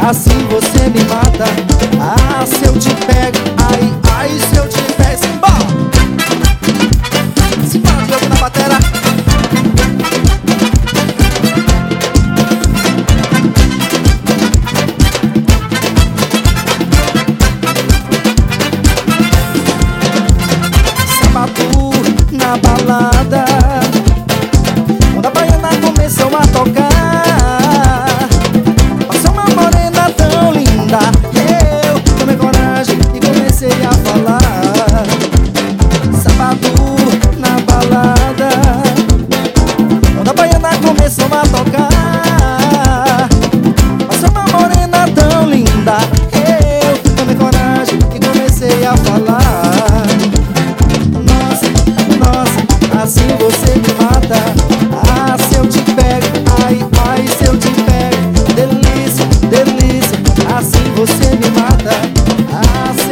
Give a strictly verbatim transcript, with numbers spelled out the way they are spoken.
assim você me mata. Ah, se eu te pego, ai, ai, se eu te pego. Simbora! Simbora, Diogo na batera. Sábado na balada, quando a baiana começou a tocar, passou uma morena tão linda. Eu tomei coragem e comecei a falar. Sábado na balada, quando a baiana começou a tocar, passou uma morena tão linda. Eu tomei coragem e comecei a falar. Assim você me mata. Ah, se eu te pego, ai, ai, se eu te pego. Delícia, delícia, assim você me mata. Ah,